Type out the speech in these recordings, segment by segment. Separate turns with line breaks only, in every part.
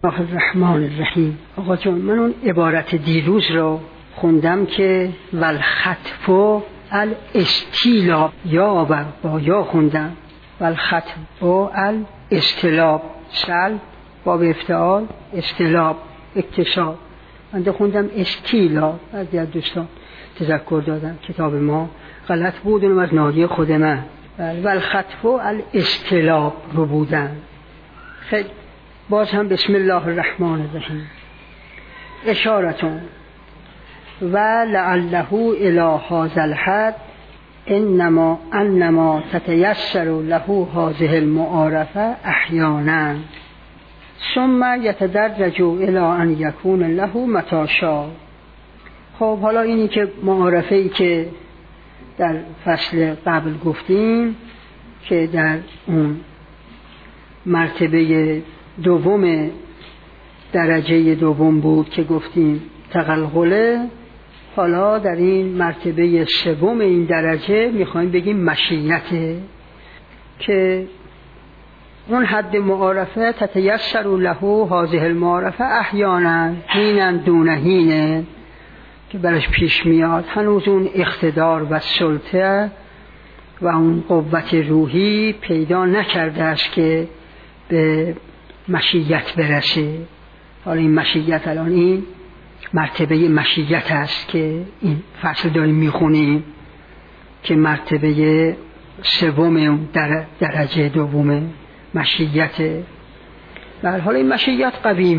الله الرحمن الرحیم. آقا جان، من اون عبارت دیروز رو خوندم که والخطف الاستیلاب، یا با یا خوندم والخطف الاستلاب، سلب با افتعال، استلاب اکتساب. من خوندم استیلاب. از دوستان تذکر دادم کتاب ما غلط بود، اونم از نادی خود من. والخطف الاستلاب رو بودن. خیلی باز هم بسم الله الرحمن الرحیم. اشارتون و لعله الی هذا الحد انما تتیسر له هذه المعارفه احیانا ثم یتدرج الی ان یکون له متی شاء. خب حالا اینی که معارفه ای که در فصل قبل گفتیم که در اون مرتبه دوم درجه دوم بود که گفتیم تقلقله، حالا در این مرتبه سوم این درجه میخوایم بگیم مشیته، که اون حد معارفه تتیسر له هذه المعارفه احیانا حینا دون حین، که برش پیش میاد هنوز اون اقتدار و سلطه و اون قوت روحی پیدا نکرده است که به مشیت برسه. حالا این مشیت، الان این مرتبه مشیت است که این فصل داریم میخونیم که مرتبه سوم درجه دوم مشیته. در حال این مشیت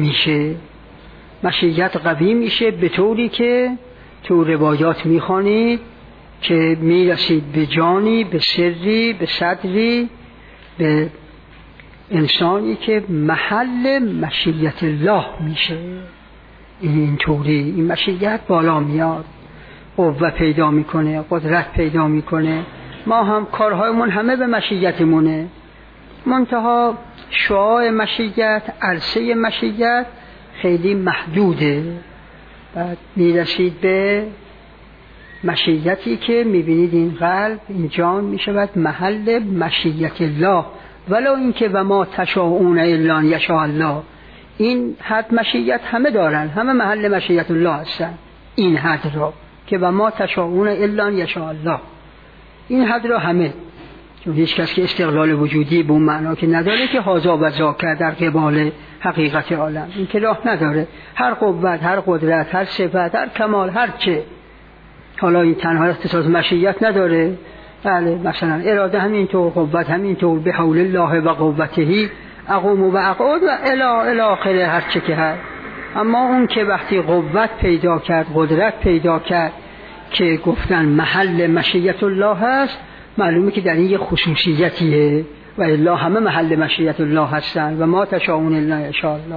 قوی میشه به طوری که تو روایات میخوانید که میرسید به جانی، به سری، به صدری، به انسانی که محل مشیت الله میشه. این طوری این مشیت بالا میاد، قوه پیدا میکنه، قدرت پیدا میکنه. ما هم کارهایمون همه به مشیتمونه، منتها شعاع مشیت، عرصه مشیت خیلی محدوده. بعد میرسید به مشیتی که میبینید این قلب، این جان میشود محل مشیت الله، ولو اینکه و ما تشاءون الا ان یشاء الله. این حد مشیت همه دارن، همه محل مشیت الله هستن. این حد را که و ما تشاءون الا ان یشاء الله، این حد را همه، چون هیچ کس که استقلال وجودی به اون معنا که نداره که هذا و ذاک در قبال حقیقت عالم، این که راه نداره. هر قوت، هر قدرت، هر صفت، هر کمال، هر چه، حالا این تنها اختصاص مشیت نداره. بله، مثلا اراده همینطور، قوت همینطور، به حول الله و قوته اقوم و اقعد و الی آخره هر چه که هست. اما اون که وقتی قوت پیدا کرد، قدرت پیدا کرد که گفتن محل مشیت الله هست، معلومه که در این یه خصوصیتیه و الا همه محل مشیت الله هستن و ما تشاءون الا ان یشاء الله.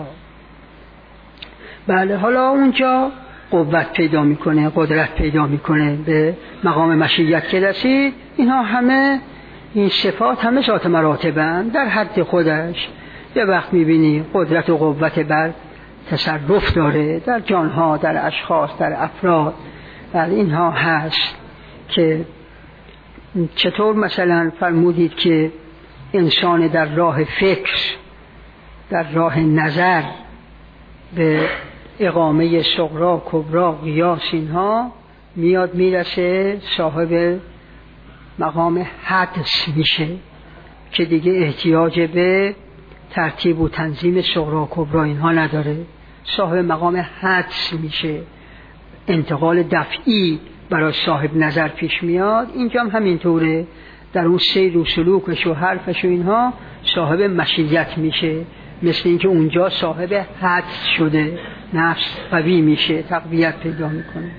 بله، حالا اونجا قوت پیدا میکنه، قدرت پیدا میکنه، به مقام مشیت که رسید. اینها همه، این صفات همه ذات مراتبن در حد خودش. یه وقت میبینی قدرت و قوت بر تصرف داره در جانها، در اشخاص، در افراد. بله، اینها هست که چطور مثلا فرمودید که انسان در راه فکر، در راه نظر به اقامه صغرا، کبرا، قیاس، اینها میاد میرسه صاحب مقام حدس میشه که دیگه احتیاج به ترتیب و تنظیم صغرا، کبرا اینها نداره. صاحب مقام حدس میشه، انتقال دفعی برای صاحب نظر پیش میاد. اینجا هم همینطوره، در اون سیر و سلوکش و حرفش و اینها صاحب مشیت میشه، مثل اینکه اونجا صاحب حدس شده، نفس قوی میشه، تقویت پیدا میکنه.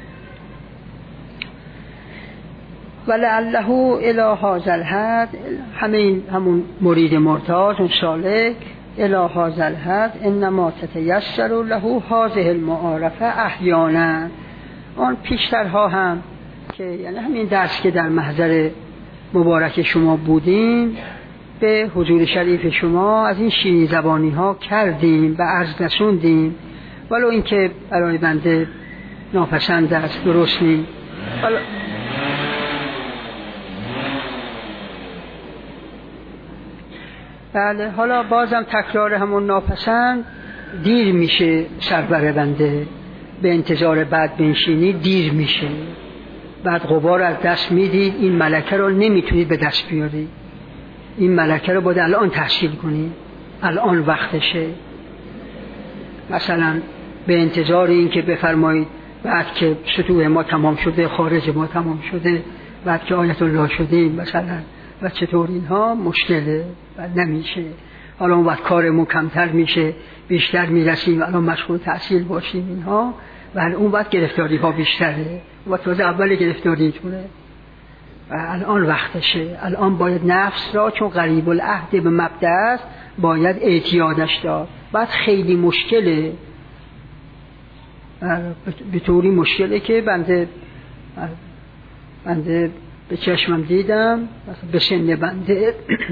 ولعله الی هذا الحد، همون مرید مرتاض، اون سالک، الی هذا الحد انما تتیسر له هذه المعارفه احیانا. آن پیشترها هم که یعنی همین درس که در محضر مبارک شما بودیم، به حضور شریف شما از این شیرین زبانی ها کردیم و عرض نسوندیم، ولو اینکه برای بنده ناپسند است، درست نیست. بله، حالا بازم تکرار همون ناپسند دیر میشه سربر بنده، به انتظار بعد بنشینی دیر میشه، بعد غبار از دست میدید، این ملکه رو نمیتونید به دست بیارید، این ملکه رو باید الان تحصیل کنید، الان وقتشه. مثلا به انتظار این که بفرمایید بعد که سطوح ما تمام شده، خارج ما تمام شده، بعد که آیت الله شدیم مثلا و چطور، اینها مشکله و نمیشه. حالا اون وقت کارمون کمتر میشه، بیشتر میرسیم، الان مشغول تحصیل باشیم اینها، و اون وقت گرفتاری ها بیشتره و تازه اول گرفتاریتونه و الان وقتشه. الان باید نفس را، چون قریب العهد به مبدأ است، باید اعتیادش داد. بعد خیلی مشکله، به طوری مشکله که بنده به چشمم دیدم به سن بنده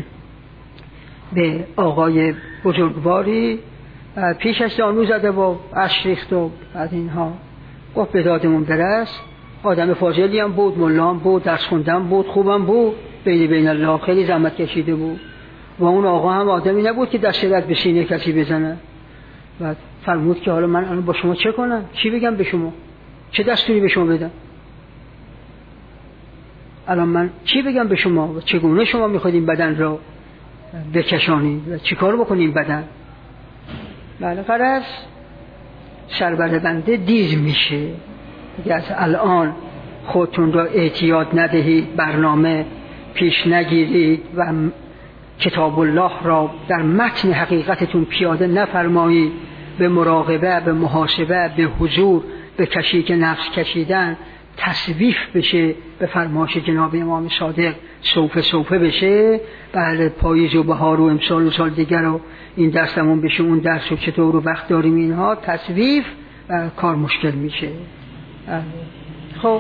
به آقای بزرگواری پیشش زانو زده و اشک ریخت و از اینها گفت به دادمون برس. آدم فاضلی هم بود، ملا هم بود، درس خوندن بود، خوبم بود، بین الله خیلی زحمت کشیده بود و اون آقا هم آدمی نبود که دست رد به سینه کسی بزنه. بعد فرمود که حالا من الان با شما چه کنم؟ چی بگم به شما؟ چه دستوری به شما بدم؟ الان من چی بگم به شما؟ و چگونه شما میخواید این بدن را بکشانید و چی کار بکنید بدن؟ بله، فرض سربر بنده دیر میشه دیگه. از الان خودتون را اعتیاد ندهید، برنامه پیش نگیرید و کتاب الله را در متن حقیقتتون پیاده نفرمایید. به مراقبه، به محاسبه، به حضور، به کشیک نفس کشیدن تصویف بشه، به فرمایش جناب امام صادق سوفه بشه. بله، پاییز و بهار و امسال و سال دیگر و این درسمون بشه، اون درس و چطور و وقت داریم، اینها تصویف و کار مشکل میشه. خب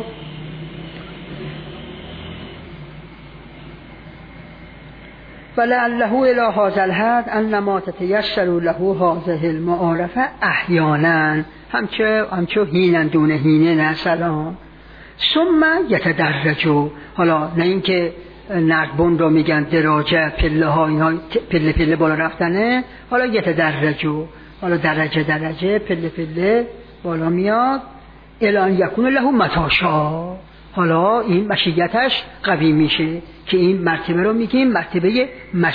ولعله الی هذا الحد انما تتیسر له هذه المعارفه احیانا، همچو هینن دون هینه، نه سلام. ثم یتدرجو، حالا نه اینکه نردبون را میگن دراجه، پله ها، اینها پله بالا رفتنه، حالا یتدرجو، حالا درجه پله بالا میاد. الان یکون له متاشا، حالا این مشیتش قوی میشه که این مرتبه رو میگیم مرتبه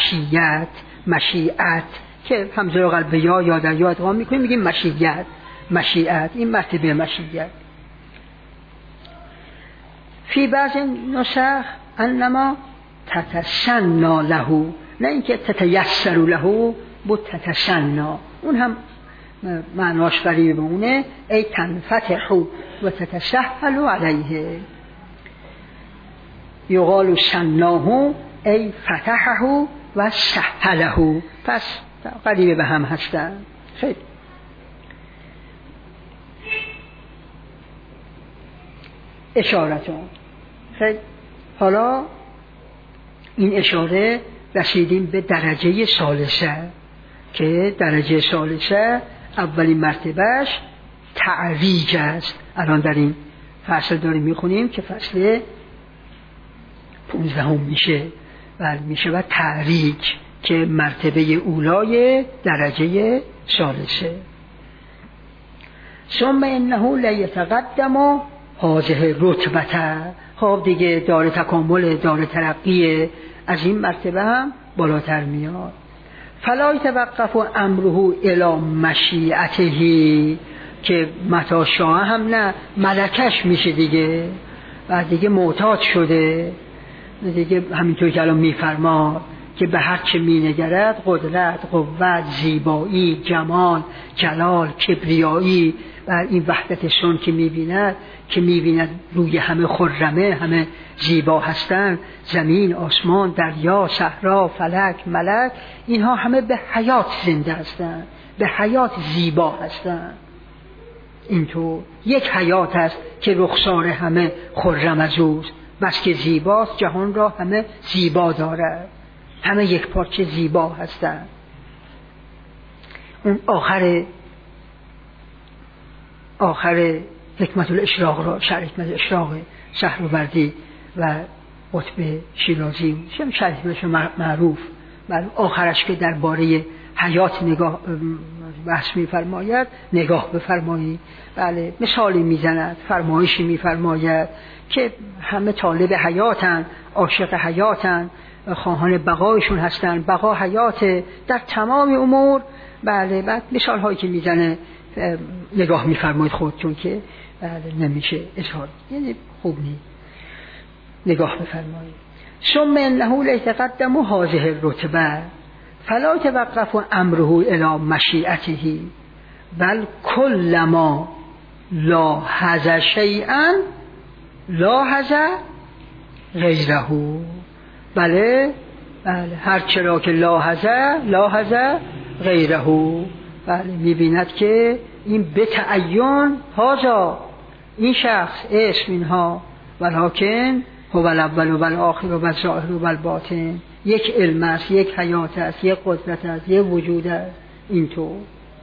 مشیعت که همزه رو قلب یا در یا ادغام میکنیم، میگیم مشیعت، این مرتبه مشیعت. فی بعض نسخ انما تتسنا له، نه اینکه تتیسر له، بود تتسنا، اون هم معناش قریب بمونه، ای تنفتح و تتسهل علیه. یقال سناه ای فتحه و سهله، پس قریب به هم هستن. خیلی اشارتون. خیلی حالا این اشاره رسیدیم به درجه ثالثه که درجه ثالثه اولین مرتبهش تعریج است. الان در این فصل داریم میخونیم که فصل 15 میشه و میشه و تعریج که مرتبه اولای درجه ثالثه. ثم انه لیتقدم هذه رتبته، خب دیگه دار تکامل، دار ترقیه، از این مرتبه هم بالاتر میاد. فلا یتوقف امره الی مشیعته، که متا شاه هم نه، ملکش میشه دیگه، بعد دیگه معتاد شده دیگه، همینطور که الان میفرما که به هر چه مینگرد قدرت، قوت، زیبایی، جمال، جلال، کبریایی و این وحدت سن که میبیند روی همه خرمه، همه زیبا هستند، زمین، آسمان، دریا، صحرا، فلک، ملک، اینها همه به حیات زنده هستند، به حیات زیبا هستند. اینطور یک حیات است که رخسار همه خرم از اوست، بس که زیباست، جهان را همه زیبا دارد، همه یک پارچه زیبا هستند. اون آخر حکمت الاشراق را، شرح حکمت الاشراق شهروردی و قطب شیرازی شرح معروف، آخرش که درباره حیات بحث می‌فرماید نگاه بفرمایید. بله مثالی میزند، فرمایشی می‌فرماید که همه طالب حیاتن، عاشق حیاتن، خواهان بقایشون هستن، بقا حیاته در تمام امور. بله بعد مثال هایی که میزنه نگاه می‌فرمایید خودتون که بله نمیشه اظهار، یعنی خوب نیست. نگاه بفرمایید. ثم انه لیتقدم هذه الرتبه فلا توقف امره الی مشیئته بل کلما لاحظ شیئا لاحظ غیره. بله هر چرا که لاحظ غیره. بله میبیند که این به تعین هذا این شخص اسم اینها ولکن هو الاول و الاخر و الظاهر و الباطن، یک علم است، یک حیات است، یک قدرت است، یک وجود است. اینطور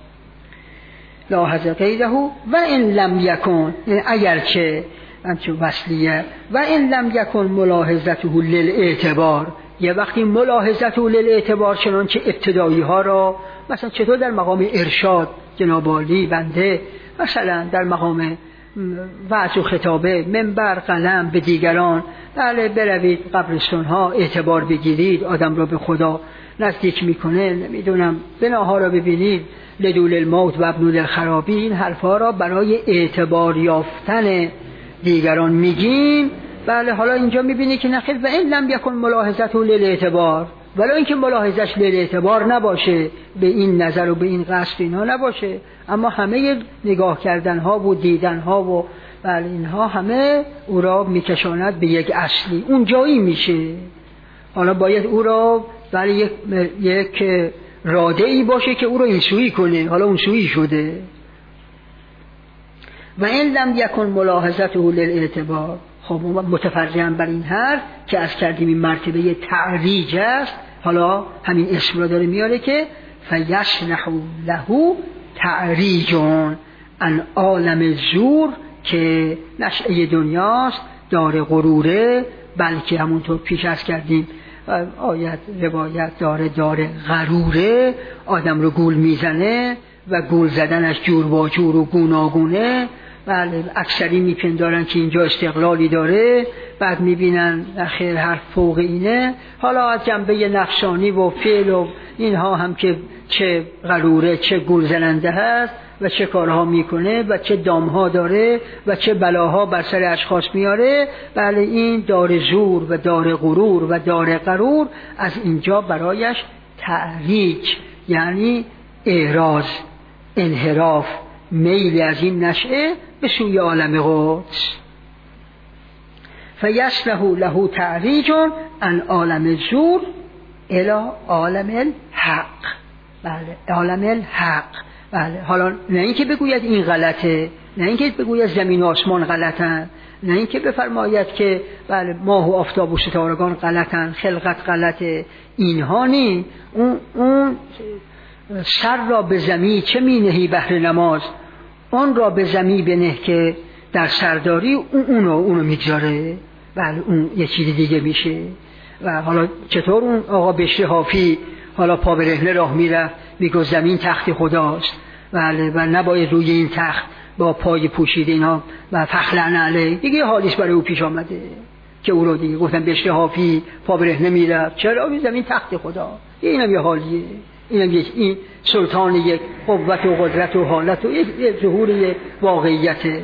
لاحظ غیره و ان لم یکن، اگرچه همچون وصلیه و ان لم یکن ملاحظته للاعتبار، یه وقتی ملاحظته للاعتبار چنانچه ابتدایی ها را مثلا چطور در مقام ارشاد جناب عالی بنده مثلا در مقام وعظ و خطابه منبر قلم به دیگران بله بروید قبرستان ها اعتبار بگیرید، آدم را به خدا نزدیک میکنه، نمیدونم بناها را ببینید لدول الموت و ابنود الخرابی، این حرفا را برای اعتبار یافتن دیگران میگیم. بله حالا اینجا میبینی که نخیر و این لم یکن ملاحظته للاعتبار، ولی اینکه ملاحظش للاعتبار نباشه، به این نظر و به این قصد اینا نباشه، اما همه نگاه کردن ها و دیدن ها و بله اینها همه او را میکشاند به یک اصلی، اون جایی میشه. حالا باید او را بله یک راده ای باشه که او را این سویی کنه، حالا اون سویی شده. و این لم یکن ملاحظته للاعتبار، خب متفرعاً بر این حرف که از کردیم این مرتبه تعریج است، حالا همین اسم را داره میاره که فیصلح له تعریج عن عالم زور، که نشأه دنیاست، دار غروره، بلکه همونطور پیش از کردیم آیت روایت دار غروره، آدم رو گول میزنه و گول زدنش جور با جور و گوناگونه. بله اکثری میپندارن که اینجا استقلالی داره، بعد میبینن خیر حرف فوق اینه. حالا از جنبه نفسانی و فعل و اینها هم که چه غروره چه گول زننده هست و چه کارها میکنه و چه دامها داره و چه بلاها بر سر اشخاص میاره. بله این دار زور و دار غرور و دار غرور از اینجا برایش تعریج، یعنی اعراض، انحراف، میل از این نشأه به سوی عالم قدس. فیصلح له تعریج عن عالم الزور الی عالم الحق. بله عالم الحق. بله حالا نه اینکه بگوید این غلطه، نه اینکه بگوید زمین و آسمان غلطن، نه اینکه بفرماید که بله ماه و آفتاب و ستارگان غلطن، خلقت غلطه، اینها نی. اون سر را به زمین چه می نهی بهر نماز، اون را به زمین بنه که در سرداری اونو میگذاره. بله اون یه چیز دیگه میشه. و حالا چطور اون آقا بشر حافی حالا پا برهنه راه میرفت میگه زمین تخت خداست، بله و نباید روی این تخت با پای پوشیده اینا و فخلعن علیه، دیگه حالیش برای او پیش آمده که او رو دیگه گفتن بشر حافی پا برهنه میرفت، چرا زمین تخت خدا، اینم یه حالیه، اینم این سلطان یک قوت و قدرت و حالت و یک ظهور یک واقعیته.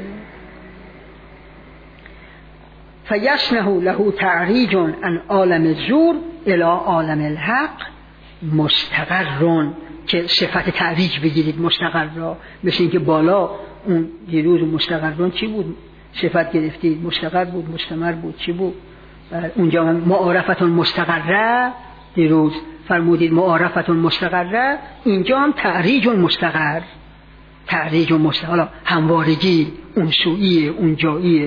فیصلح له تعریج عن عالم الزور الی عالم الحق مستقر، که صفت تعریج بگیرید مستقر را، مثل اینکه بالا اون دیروز مستقرون چی بود صفت گرفتید، مستقر بود، مستمر بود، چی بود اونجا معارفتون مستقره، دیروز فرمودید معارفتون مستقره، اینجا هم تعریج مستقر، تعریج مستقر، حالا هموارگی اون سویه اون جاییه.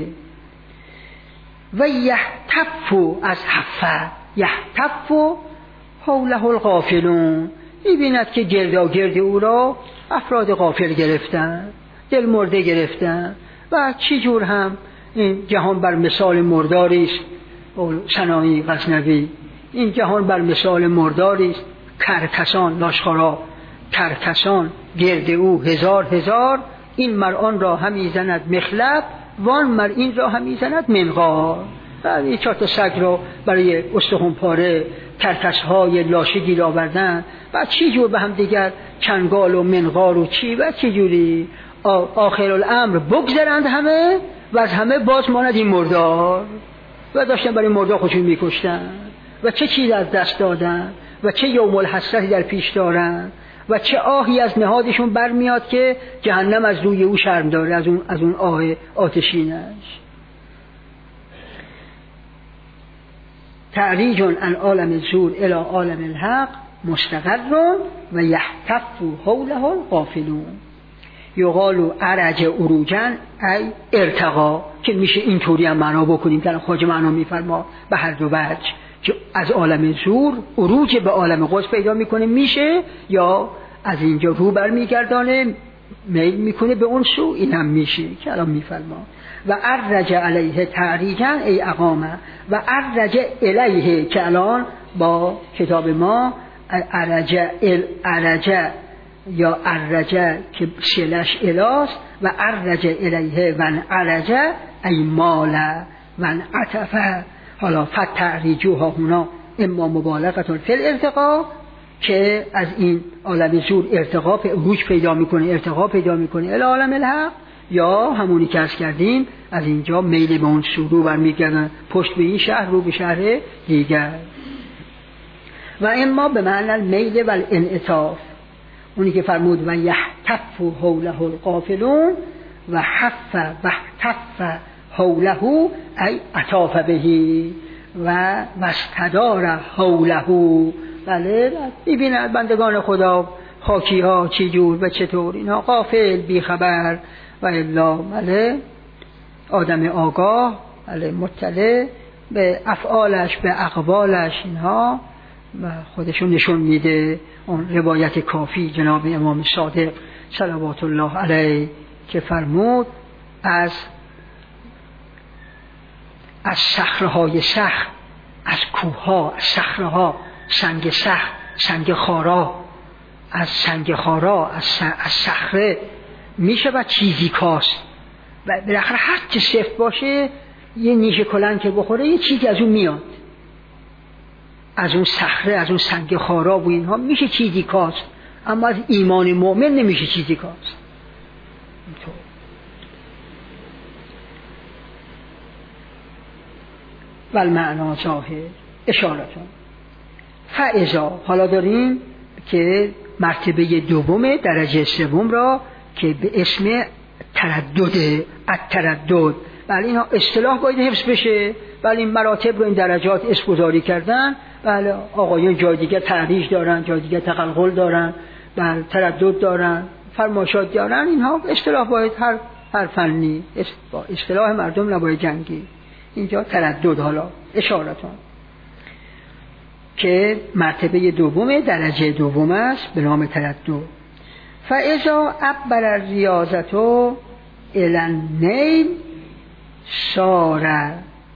و یحتف از حفه، یحتف حوله الغافلون، می‌بیند که گرداگرد او را افراد غافل گرفتن، دل مرده گرفتن و چی جور هم این جهان بر مثال مرداری است. سنایی غزنوی این جهان بر مثال مرداری است، کرکسان لاشخورا کرکسان گرد او هزار، این مر آن را همی زند مخلب، وان مر این را همی زند منقار. بعد 4 تا سگ را برای استخوان پاره ترکش‌های لاشه گیر آوردن، بعد چی جور به هم دیگر چنگال و منقار و چی و چی جوری آخر الامر بگذرند همه و از همه باز ماند این مردار. و داشتن برای مردار خودشون میکشتن و چه چیز از دست دادن و چه یوم الحسرتی در پیش دارن و چه آهی از نهادشون برمیاد که جهنم از روی او شرم داره، از اون آه آتشینش. تعریج عن عالم الزور الی عالم الحق مستقر و یحتف حوله الغافلون. یقال عرج عروجا ای ارتقا، که میشه اینطوری هم معنا بکنیم که خواجه معنا میفرما به هر دو وجه، که از عالم زور عروج به عالم قدس پیدا میکنه میشه، یا از اینجا رو برمیگردانه میل میکنه به اون سو، این هم میشه که الان میفرما. و عرج علیه تعریجا ای اقامه و عرج الیه، که الان با کتاب ما عرج یا عرجه که شلش الاست و عرج الیه و عرج ای مال و عطفه. حالا فتعریجوها هنا اما مبالغه فی الارتقا، که از این عالم زور ارتقا عروج پیدا میکنه الی عالم الحق، یا همونی که عرض کردیم از اینجا میل به اون سو برمیگردن، پشت به این شهر رو به شهر دیگر. و اما به معنی المیل و الانعطاف، اونی که فرمود و یحتف حوله الغافلون و حف و احتف حوله ای عطاف بهی و استدار حوله. بله ببینید بندگان خدا خاکی ها چی جور و چطور، اینها غافل بیخبر و الا بله آدم آگاه، بله مطلع به افعالش به اقوالش، اینها خودشون نشون میده. اون روایت کافی جناب امام صادق صلوات الله علیه که فرمود از صخره‌های صخر، از کوه‌ها، از صخره‌ها، سنگ صخر، سنگ خارا، از سنگ خارا، از صخره میشه و چیزی کاست و بالاخره هر چه سفت باشه یه نیش کلنگ که بخوره یه چیزی از اون میاد، از اون صخره، از اون سنگ خارا و اینها میشه چیزی کاست، اما از ایمان مؤمن نمیشه چیزی کاست. و المعنا ظاهر اشارتون فاذا. حالا داریم که مرتبه دوم درجه سوم را که به اسم تردد، التردد، بله اینها اصطلاح باید حفظ بشه، بله این مراتب رو این درجات اسم گذاری کردن. بله آقایون جای دیگه تحریج دارن، جای دیگه تقلقل دارن، بله تردد دارن، فرماشات دارن، اینها اصطلاح باید هر فنی با اصطلاح مردم نباید جنگی. اینجا تردد حالا اشارتون که مرتبه دوم درجه دوم است به نام تردد. فاذا عبر الریاضة الی النیل سار،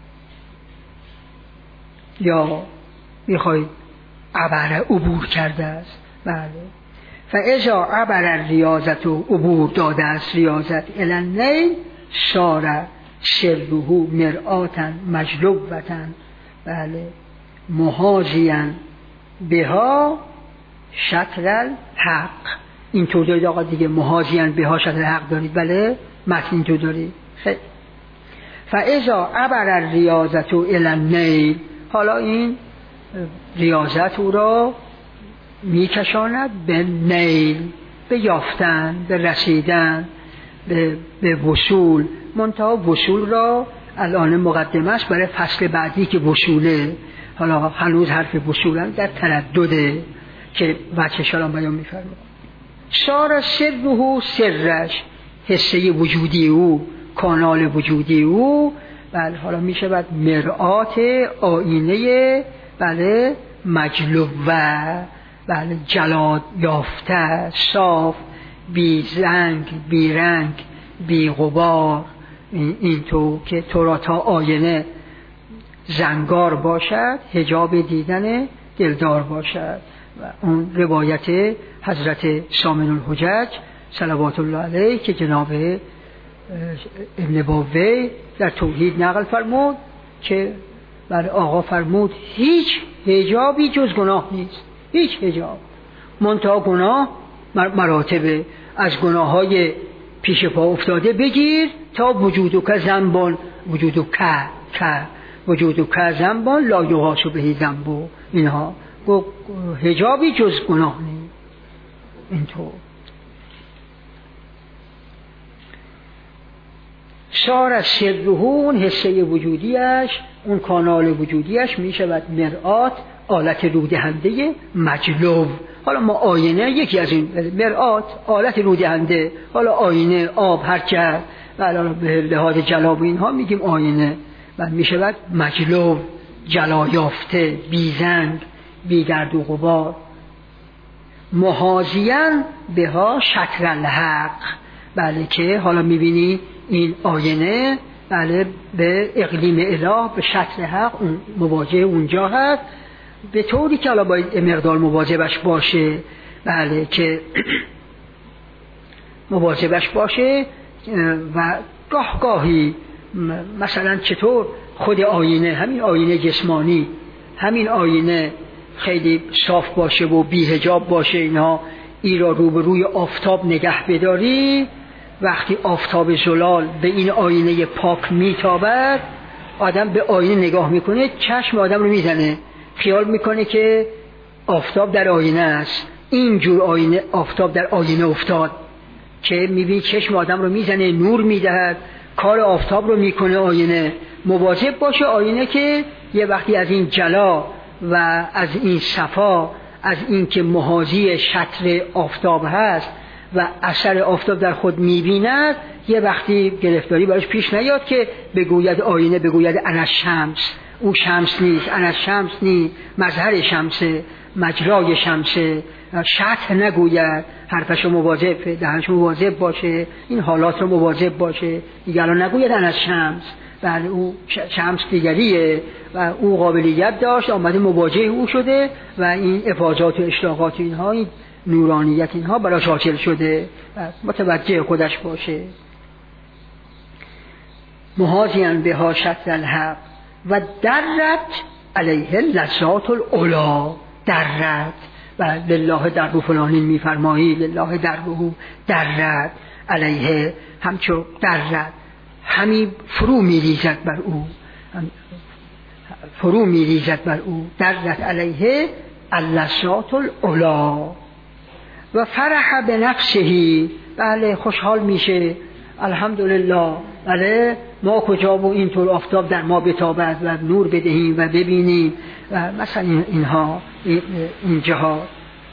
یا میخواید عبور کرده است، بله فاذا عبر الریاضة عبور داده است ریاضت الی النیل سار سره مرآتا مجلوبتا، بله محاذیا بها شطر الحق. اینطور دارید آقا دیگه، محاذیا بها شطر الحق دارید، بله متن اینطور دارید. خیلی فاذا عبر الریاضة الی النیل، حالا این ریاضت او را میکشاند به نیل، به یافتن، به رسیدن، به وصول. منتها وصول را الان مقدمه است برای فصل بعدی که وصوله، حالا هنوز حرف وصولن در تردده که بچه شلام بیان میفرمه. سار سره، سرش، حصه وجودی او، کانال وجودی او، بله حالا میشه بعد مرآت آینه، بله مجلوه، بله جلاد یافته، صاف، بی رنگ، بی رنگ، بی غبار، این تو که تو را تا آینه زنگار باشد، حجاب دیدن دلدار باشد. اون روایت حضرت سامن الحجج صلوات الله علیه که جناب ابن باوی در توحید نقل فرمود که بر آقا فرمود هیچ حجابی جز گناه نیست، هیچ حجاب، منتها گناه مراتب، از گناههای پیش پا افتاده بگیر تا وجودک ذنبان، وجودک ذنبان لا یغاس به ذنب، اینها حجابی جز گناه نیست. اینطور شار از سره، اون حصه وجودیش، اون کانال وجودیش می شود مرآت، آلت رودهنده مجلو. حالا ما آینه یکی از این مرآت، آلت رودهنده، حالا آینه، آب، هر چه حالا به لحاظ جلاب اینها میگیم آینه، و می شود مجلو، جلا یافته، بی زنگ، بی گرد و غبار. محاذیاً بها شطر الحق، بله که حالا میبینی این آینه بله به اقلیم اله، به شطر حق مواجه اونجا هست، به طوری که حالا باید مقدار مواظبش باشه، بله که مواظبش باشه. و گاهی مثلا چطور خود آینه، همین آینه جسمانی، همین آینه خیلی صاف باشه و بی حجاب باشه، اینها ای را روبروی آفتاب نگه بداری، وقتی آفتاب زلال به این آینه پاک میتابد، آدم به آینه نگاه میکنه، چشم آدم رو میزنه، خیال میکنه که آفتاب در آینه است. اینجور آینه، آفتاب در آینه افتاد که میبینی چشم آدم رو میزنه، نور میدهد، کار آفتاب رو میکنه آینه. مواظب باشه آینه که یه وقتی از این جلا و از این صفا، از این که محاذی شطر آفتاب هست و اثر آفتاب در خود میبیند، یه وقتی گرفتاری براش پیش نیاد که بگوید آینه، بگوید انا شمس، او شمس نیست، انا شمس نیست، مظهر شمسه، مجرای شمسه، شطر نگوید، حرفشو مواظب، دهنشو مواظب باشه، این حالات رو مواظب باشه، دیگه الان نگوید انا شمس، بله او شمس دیگریه و او قابلیت داشت، آمده مواجه او شده و این افاضات و اشراقات اینها، این نورانیت اینها براش حاصل شده، متوجه خودش باشه. محاذیاً بها شطر الحق و درت علیه لذات العلا، درت و لله در فلانین میفرمایی، لله درت علیه، همچون درت همی فرو میریزد بر او، فرو میریزد بر او، درت علیه اللذات العلا و فرح به نفسه، بله خوشحال میشه، الحمدلله، بله ما کجا و اینطور آفتاب در ما بتابد و نور بدهیم و ببینیم و مثلا اینها این جهات.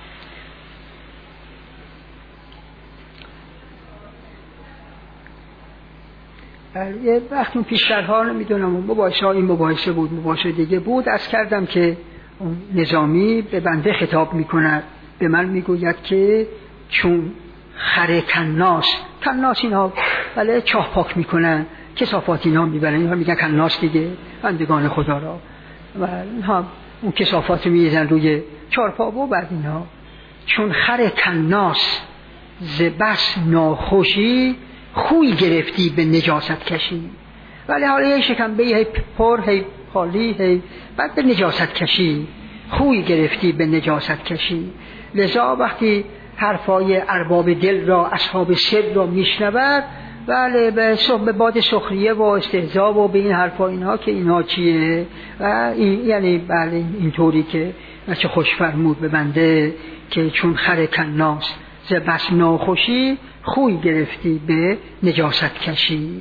یه وقتی پیشترها نمیدونم مباحثه ها، این مباحثه بود، مباحثه دیگه بود، عرض کردم که نظامی به بنده خطاب میکند، به من میگوید که چون خر کناس اینا بله چاه پاک میکنن، کثافات اینا میبرن، اینها میگن کناس دیگه، بندگان خدا را، و اینها اون کثافات میریزن روی چارپا و بعد اینها، چون خر کناس ز بس ناخوشی خوی گرفتی به نجاست کشی، ولی حالا یه شکمبه هی پر هی خالی هی بعد به نجاست کشی، خوی گرفتی به نجاست کشی. لذا وقتی حرفای ارباب دل را، اصحاب سر را میشنود، بله به باد سخریه و استهزا و به این حرفا اینها که اینها چیه و این یعنی بله اینطوری که چه خوش فرمود به بنده که چون خر کناس ز بس ناخوشی خوی گرفتی به نجاست کشی.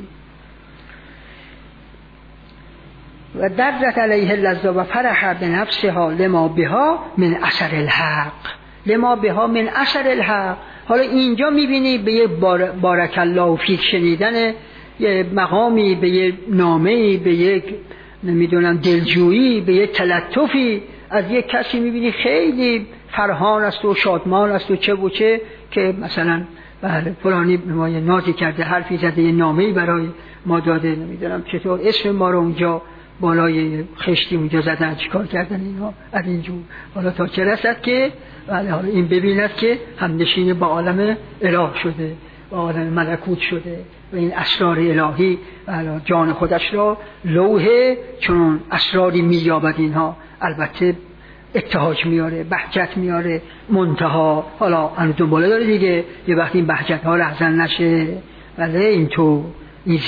و درت علیه اللذة و فرح به نفسها لما بها من اثر الحق، لما بها من اثر الحق. حالا اینجا میبینی به یه بارک الله فیک شنیدن یه مقامی، به یه نامه‌ای، به یک نمیدونم دلجویی، به یه تلطفی از یک کسی میبینی خیلی فرحان است و شادمان است و چه و چه، که مثلا بله فلانی به ما نازی کرده، حرفی زده، یه نامه‌ای برای ما داده، نمیدونم چطور اسم ما رو اونجا بالای خشتی اونجا زدن، چیکار کردن اینها از اینجور. حالا تا چه رسد که حالا این ببیند که همنشین با عالم اله شده، با عالم ملکوت شده و این اسرار الهی جان خودش را لوحه چون اسراری مییابد. اینها البته ابتهاج میاره، بهجت میاره، منتها حالا ان دنباله داره دیگه، یه وقتی این بهجت ها لحظن نشه. ولی اینطور این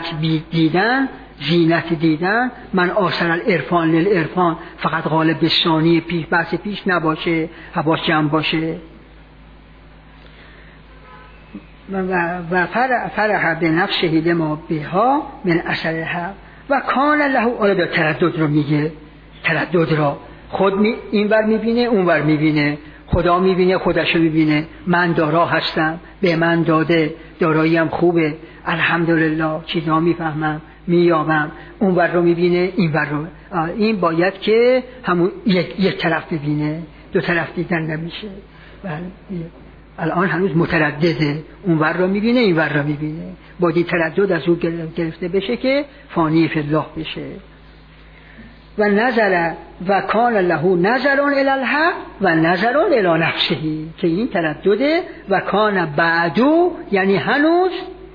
زینت دیدن من آثر العرفان للعرفان فقط غالب به ثانی پیش بحث پیش نباشه، حواس جمع باشه. و فرح به نفسه لما بها من اثر الحق و کان له. آره تردد رو میگه، تردد را خود این ور میبینه اون ور میبینه، خدا میبینه خودشو میبینه، من دارا هستم، به من داده، داراییم خوبه، الحمدلله، چیزا میفهمم مییابم، اون ور رو میبینه این ور رو. این باید که همون یک طرف ببینه، دو طرف دیدن نمیشه. الان هنوز متردده، اون ور رو میبینه این ور رو میبینه، باید این تردد از او گرفته بشه که فانی فی الله بشه. و نظر و کان له نظرون الی الحق و نظرون الی نفسه، که این تردده و کان بعدو یعنی هنوز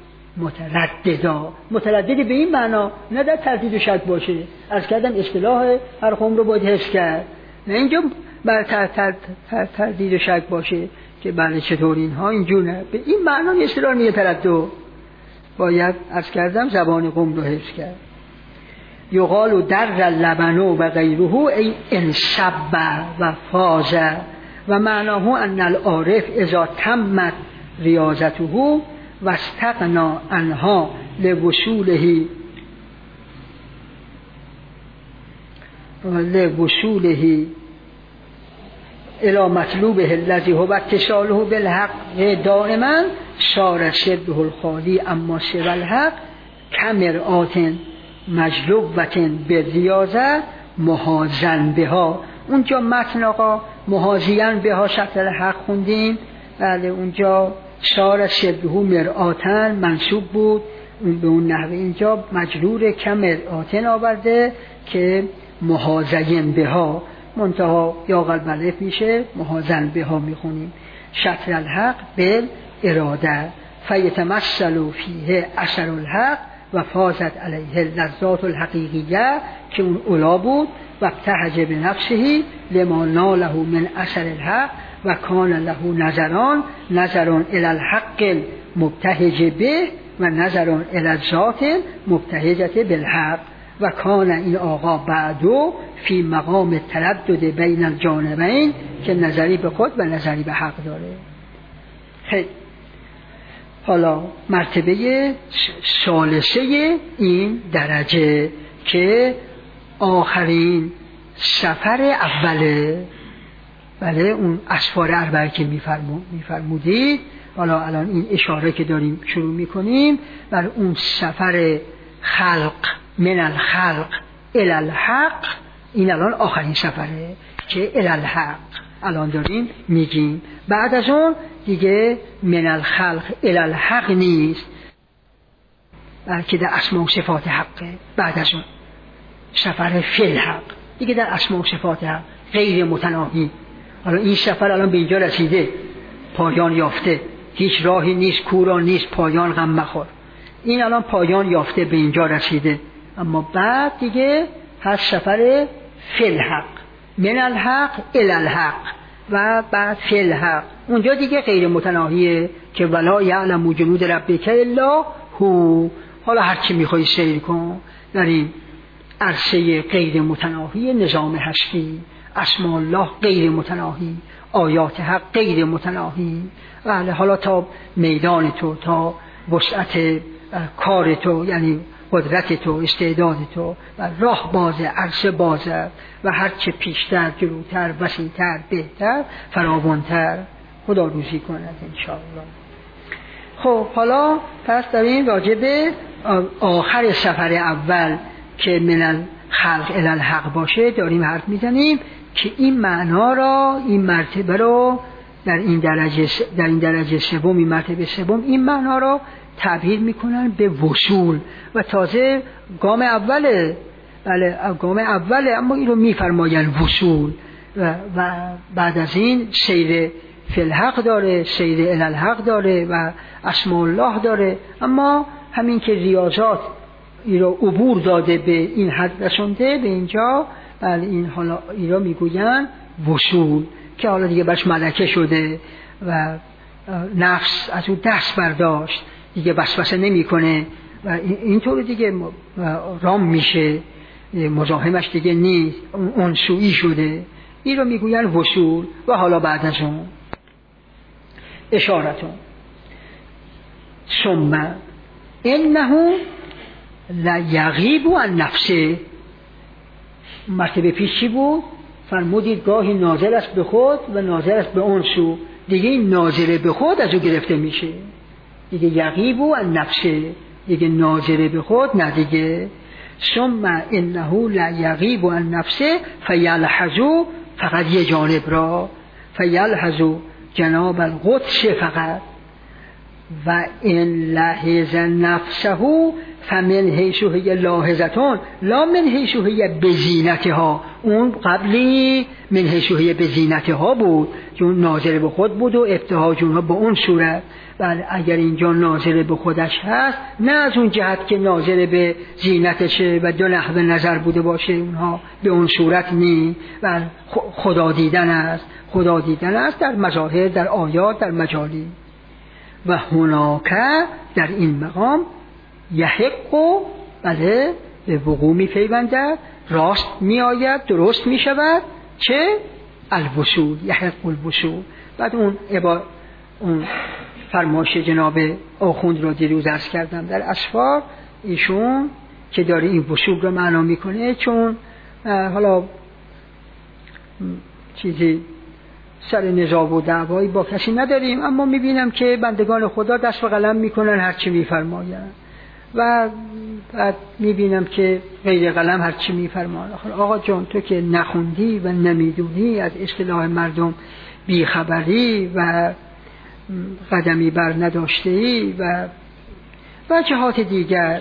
متردد به این معنا نه در تردید و شک باشه. عرض کردم اصطلاح هر قوم رو باید حفظ کرد، نه اینجا بر تردید و شک باشه که بله چطور اینها اینجور، نه به این معنا اصطلاح نیه تردد. باید عرض کردم زبان قوم رو حفظ کرد. یقال در اللبن و غیره ای انصب و فاز و معناه ان العارف اذا تمت ریاضته و استغنا عنها لوصوله الى مطلوبه الذي هو اتصاله بالحق دائما صار شبه الخالی اما سوى الحق کمرآت مجلوبت به ریاضه محاذن بها. اونجا متن آقا محاذین بها شطر الحق خوندیم، بله اونجا صار شبه مرآتن منصوب بود به اون نحوه، اینجا مجرور کمرآتن آورده که محاذین بها، منتها یا قلب الف میشه محاذن بها میخونیم. شطر الحق بل اراده فیتمثل فیه اثر الحق و فازت علیه لذات الحقیقیه که اون اولا بود و ابتهج به نفسه لما ناله من اثر الحق و کان له نظران الی الحق مبتهج به و نظران الی الذات مبتهجت بالحق و کان این آقا بعدو فی مقام تردد بین الجانبین که نظری به خود و نظری به حق داره. خیلی حالا مرتبه ثالثه این درجه که آخرین سفر اوله، بله اون اسفار اربعه که میفرمودید، حالا الان این اشاره که داریم شروع میکنیم بر اون سفر خلق من الخلق الی الحق، این الان آخرین سفره که الی الحق الان داریم میگیم. بعد از اون دیگه من الخلق الی الحق نیست، بلکه در اسماء و صفات حقه. بعد از اون سفر فی الحق دیگه در اسماء و صفات حق غیر متناهی. حالا این سفر الان به اینجا رسیده، پایان یافته، هیچ راهی نیست، کورا نیست، پایان غم مخور. این الان پایان یافته، به اینجا رسیده، اما بعد دیگه هست سفر فی الحق من الحق الی الحق و بعد فی الحق، اونجا دیگه غیر متناهیه که ولا یعلم جنود ربک الا هو. حالا هر چی میخوای سیر کن در این عرصه غیر متناهی نظام هستی، اسماء الله غیر متناهی، آیات حق غیر متناهی، و حالا تا میدان تو، تا وسعت کار تو، یعنی قدرت تو، استعداد تو و راه بازه، عرصه بازه و هر چه پیشتر، جلوتر، وسیعتر، بهتر، فراوانتر خدا روزی کند انشاءالله. خب حالا پس داریم راجع به آخر سفر اول که من الخلق الی الحق باشه داریم حرف میزنیم که این معنا را، این مرتبه رو در این درجه سوم، این مرتبه سوم این معنا را تعبیر میکنن به وصول و تازه گام اوله. بله گام اوله، اما این رو میفرماین وصول و بعد از این سیر فی الحق داره، سیر الی الحق داره و اسماء الله داره. اما همین که ریاضات این رو عبور داده به این حد رسونده به اینجا، بله این حالا این رو میگوین وصول که حالا دیگه بس ملکه شده و نفس از او دست برداشت، دیگه وسوسه نمیکنه و اینطور دیگه رام میشه، مزاحمش دیگه نیست، اون سویی شده. این رو میگوین وصول. و حالا بعد از اون اشارتون ثم انه لیغیب عن نفسه. مرتبه پیش چی بود؟ فرمودید گاهی ناظر است به خود و ناظر است به اون سو، دیگه این ناظر به خود از او گرفته میشه دیگه، یغیب عن نفسه دیگه ناظر به خود نه دیگه. ثم انه لیغیب عن نفسه فیلحظ، فقط یه جانب را، فیلحظ جناب القدس فقط. و این لحظ نفسه فمن حیث هی لاحظتون لا من حیث هی بزینتها. اون قبلی من حیث هی بزینتها بود، چون ناظر به خود بود و ابتهاج اونها به اون صورت. بله اگر اینجا ناظر به خودش هست، نه از اون جهت که ناظر به زینتشه و دو نحو نظر بوده باشه، اونها به اون صورت نی. بله خدا دیدن است، خدا دیدن است در مظاهر، در آیات، در مجالی. و هناک در این مقام یحق، بله به وقوع می پیوندد، راست می آید، درست می شود چه؟ الوصول، یحق الوصول. بعد اون فرمایش جناب آخوند رو دیروز عرض کردم در اسفار، ایشون که داره این وصول رو معنا میکنه، چون حالا چیزی سر نزاع و دعوایی با کسی نداریم، اما میبینم که بندگان خدا دست و قلم میکنن هرچی میفرماین و بعد میبینم که غیر قلم هرچی میفرمان. آقا جان تو که نخوندی و نمیدونی، از اصطلاح مردم بیخبری و قدمی بر نداشته‌ای و جهات دیگر،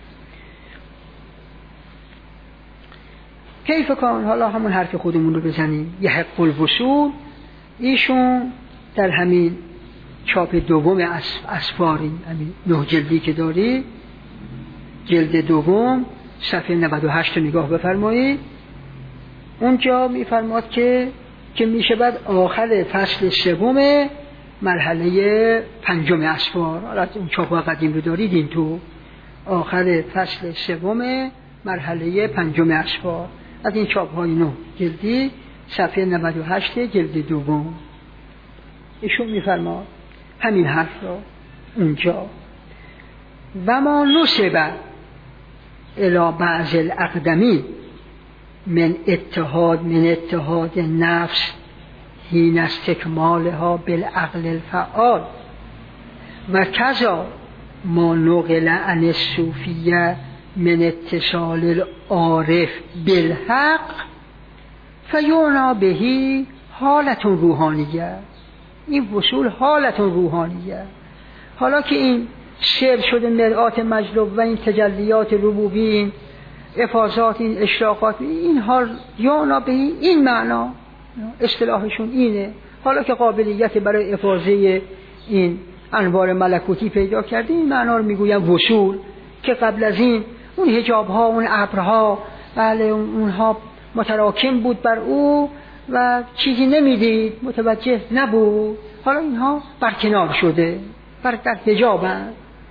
کیف کن. حالا همون حرف خودمون رو بزنیم. یحق الوصول، ایشون در همین چاپ دوم اسفاری، همین 9 جلدی که داری، جلد دوم صفحه 98 رو نگاه بفرمایید. اونجا میفرماد که میشه بعد آخر فصل سوم مرحله 5 اسفار. حالا اون چاپ قدیم رو دارید این تو، آخر فصل سوم مرحله 5 اسفار، از این چاپ های 9 جلدی صفحه 98 جلد دوم. ایشون میفرماد همین حرف را اونجا. و ما نسب الی بعض الاقدمی من اتحاد نفس حین استکمالها بالعقل الفعال و کذا ما نقل عن الصوفیه من اتصال العارف بالحق فیونا بهی حالتون روحانیه. این وصول حالتون روحانیه. حالا که این سر شده مرآت مجلوب و این تجلیات ربوبی، این افاضات، این اشراقات، این حال یونا بهی، این معنا اصطلاحشون اینه. حالا که قابلیت برای افاضه این انوار ملکوتی پیدا کرده، این معنا رو میگویم وصول. که قبل از این اون حجاب ها، اون ابرها، بله اونها متراکم بود بر او و چیزی نمیدید، متوجه نبود. حالا اینها برکنار شده، در حجابند.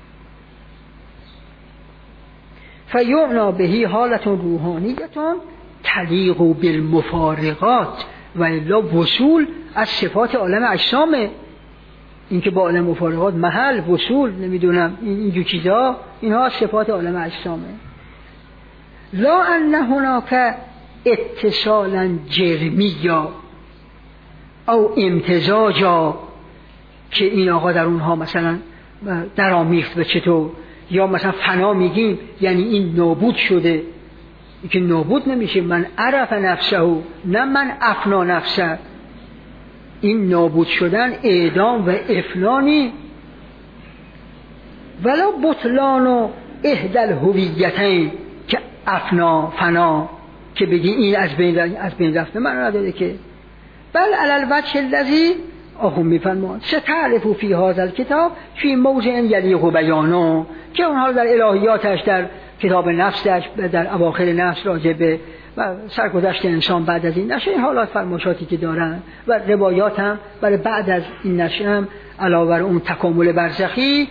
فیعنا بهی حالتون روحانیتون تلیق بالمفارقات و الا وصول از صفات عالم اجسامه. این که با عالم مفارقات محل وصول نمیدونم اینجور چیزا، اینها صفات عالم اجسامه. لا ان هناك اتصالا جرمیا او امتزاجا، که این آقا در اونها مثلا درامیخت به چطور، یا مثلا فنا میگیم یعنی این نابود شده. این که نابود نمیشه، من عرف نفسه نه من افنا نفسه. این نابود شدن اعدام و افنانی. ولا بطلان و احدى الهویتین، که افنا فنا که بگی این از بین رفته من نداره که. بل علی الوجه الذی آخون میفرمان ستعرف فی هذا الکتاب فی موضع یلیق بیانه، که اونها در الهیاتش، در کتاب نفسش، در اواخر نفس راجع به و سرگذشت انسان بعد از این نشه، این حالات فرمایشاتی که دارن و روایات هم برای بعد از این نشه هم علاوه بر اون تکامل برزخی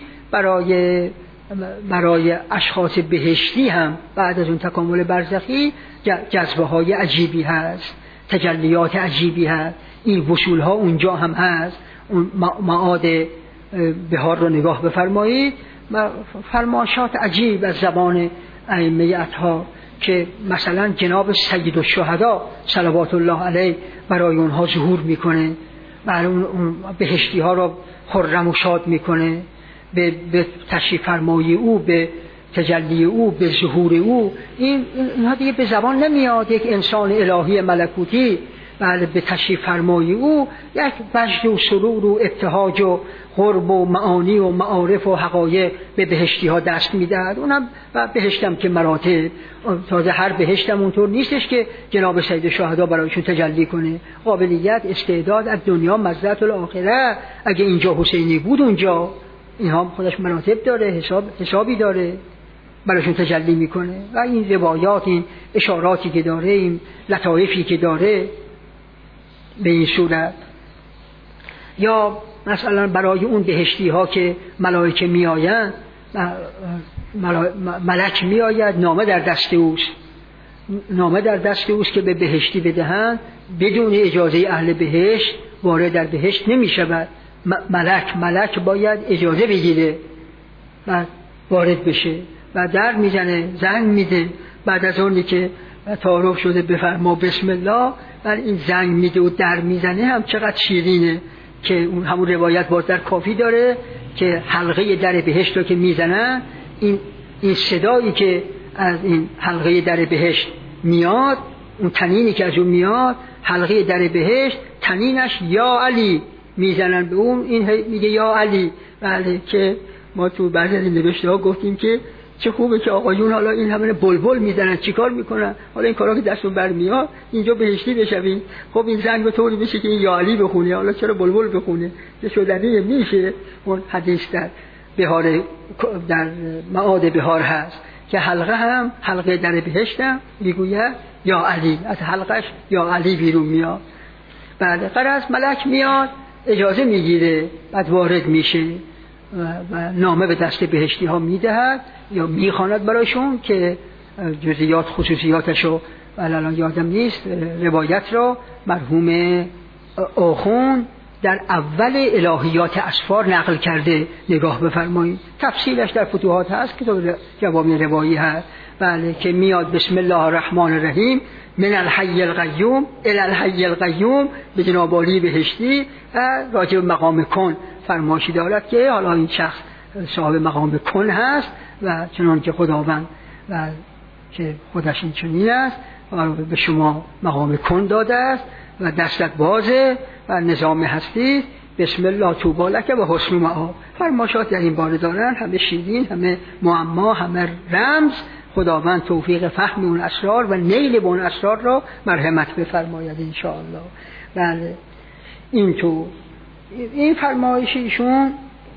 برای اشخاص بهشتی هم بعد از اون تکامل برزخی جذبه های عجیبی هست، تجلیات عجیبی هست. این وصول ها اونجا هم هست. اون معاد بهار رو نگاه بفرمایید، فرمایشات عجیب از زبان ائمه اطهار که مثلا جناب سید الشهدا صلوات الله علیه برای اونها ظهور میکنه، برای اون بهشتی ها رو خرم و شاد میکنه، به تشریف فرمایی او، به تجلی او، به ظهور او. اینها دیگه به زبان نمیاد. یک انسان الهی ملکوتی به تشریف فرمایی او یک وجد و سرور و ابتهاج و قرب و معانی و معارف و حقایق به بهشتی ها دست میدهد. اونم بهشتم که مراتب، تازه هر بهشتم اونطور نیستش که جناب سید شهدا برایشون تجلی کنه. قابلیت، استعداد از دنیا مزرعه الاخره. اگه اینجا حسینی بود اونجا، اینها خودش مراتب داره، حسابی داره، برایشون تجلی میکنه. و این روایات، این اشاراتی که داره، این لطایفی که داره به این صورت. یا مثلا برای اون بهشتی ها که ملائکه می آیند، ملک می آید، نامه در دست اوست که به بهشتی بدهند، بدون اجازه اهل بهشت وارد در بهشت نمی شود. ملک باید اجازه بگیره و وارد بشه و در میزنه، زنگ میده. بعد از اونی که تعارف شده بفرما بسم الله، ولی این زنگ میده و در میزنه هم چقدر شیرینه که اون همون روایت باز در کافی داره که حلقه در بهشت رو که میزنن، این صدایی که از این حلقه در بهشت میاد، اون تنینی که از اون میاد، حلقه در بهشت تنینش یا علی میزنن به اون، این میگه یا علی. بله که ما تو بعضی از این نوشته ها گفتیم که چه خوبه که آقایون حالا این همه بلبل میزنن، چیکار میکنن؟ حالا این کارا که دستون برمیاد اینجا بهشتی بشوین، خب این زنگ به طوری بشه که این یا علی بخونه، حالا چرا بلبل بخونه؟ که شدنی میشه. اون حدیث در بهار، در معاد بهار هست که حلقه در بهشتم میگوید یا علی، از حلقش یا علی بیرون میاد. بعد قرص ملک میاد، اجازه میگیره، بعد وارد میشه و نامه به دست بهشتی ها میدهد یا میخواند برایشون که جزئیات خصوصیاتشو الان یادم نیست. روایت را مرحوم آخوند در اول الهیات اسفار نقل کرده، نگاه بفرمایید. تفصیلش در فتوحات هست، کتاب جوامع روایی هست. بله که میاد بسم الله الرحمن الرحیم من الحی القیوم الی الحی القیوم به جناب عالی بهشتی راجع به مقام کن فرمایشی دارد که حالا این شخص صاحب مقام کن هست و چنان که خداوند و که خودش این چنین است و به شما مقام کن داده است و دستت بازه و نظام هستی، بسم الله توبا لک و حسن معاب. فرمایشات در این باره دارن، همه شیرین، همه معما، همه رمز. خداوند توفیق فهم اون اسرار و نیل به اون اسرار را مرحمت بفرماید ان شاء الله. بله این فرمایش ایشون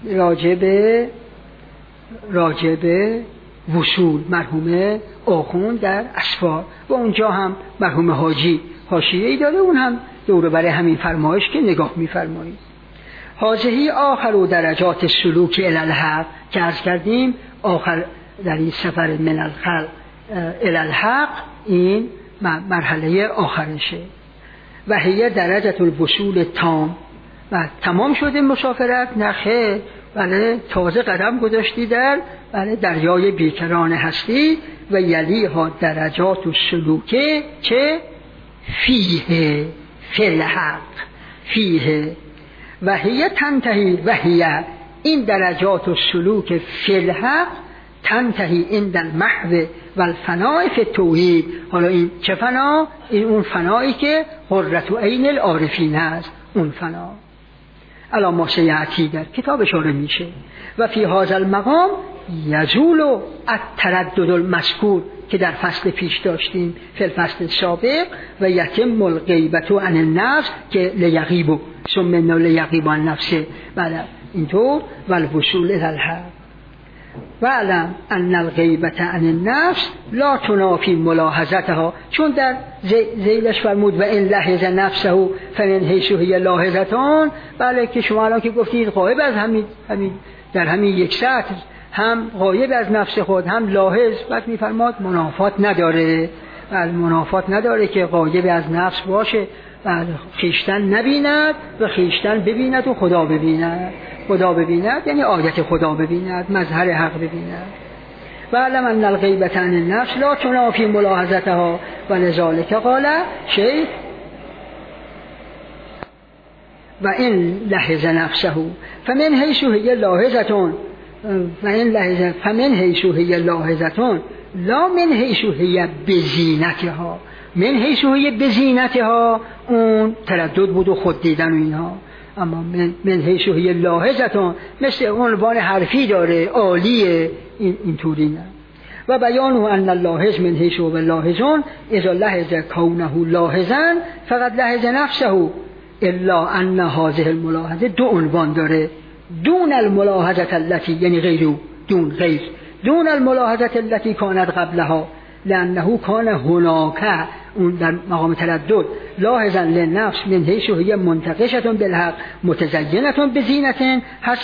راجع به وصول مرحوم آخوند در اسفار و اونجا هم مرحوم حاجی حاشیه‌ای داره، اون هم دوره برای همین فرمایش که نگاه می‌فرمایید. حاضهی آخر و درجات سلوک الی الحق که عرض کردیم، آخر در این سفر من الخلق الی الحق این مرحله آخرشه و هی درجه الوصول تام و تمام شده مسافرت نخه، بله تازه قدم گذاشتی در دریای بیکران هستی و یلیها درجات السلوک چه فیه فی الحق فیه و هی تنتهی و هی این درجات السلوک فی الحق تنتهی عند المحو و الفناء فی التوحید. حالا این چه فنا؟ این اون فنایی که قرة عین العارفین است، اون فنا الا ما سیأتی در کتاب اشاره میشه. و فی هذا المقام یزول التردد المذکور که در فصل پیش داشتیم فی الفصل سابق و یتم الغیبت عن النفس که لیغیبو ثم لیغیب عن نفسه بله اینطور و الوصول الی الحق و علم ان الغیبت عن النفس لا تنافی ملاحظتها چون در ذیلش فرمود و این لحظ نفسه فمن حیث هی لاحظتان بله که شما الان که گفتید غایب از همین در همین یک سطر هم غایب از نفس خود هم لاحظ بعد میفرماد منافات نداره و منافات نداره که غایب از نفس باشه و خویشتن نبیند و خویشتن ببیند و خدا ببیند خدا ببیند یعنی آیت خدا ببیند مظهر حق ببیند و علم ان الغیبت عن النفس لا تنافی ملاحظتها و لذلك قال شیخ و این لحظ نفسه فمن حیث هی لاحظتون و این لحظه فمن حیث هی لاحظتون لا من حیث هی بزینتها من حیث هی بزینتها اون تردد بود و خود دیدن و اینها اما من حیث هی لاحظتون مثل عنوان حرفی داره عالیه اینطوری نه و بیانه ان اللاحظ من حیث هو لاحظون اذا لحظ کونه لاحظا فقط لحظ نفسه الا ان هذه الملاحظه دو عنوان داره دون الملاحظه التي یعنی غیر دون الملاحظه التي كانت قبلها لانه كان هناك اون در مقام تردد لاحظا للنفس من حيث هي منتقشه بالحق متزينه بزينه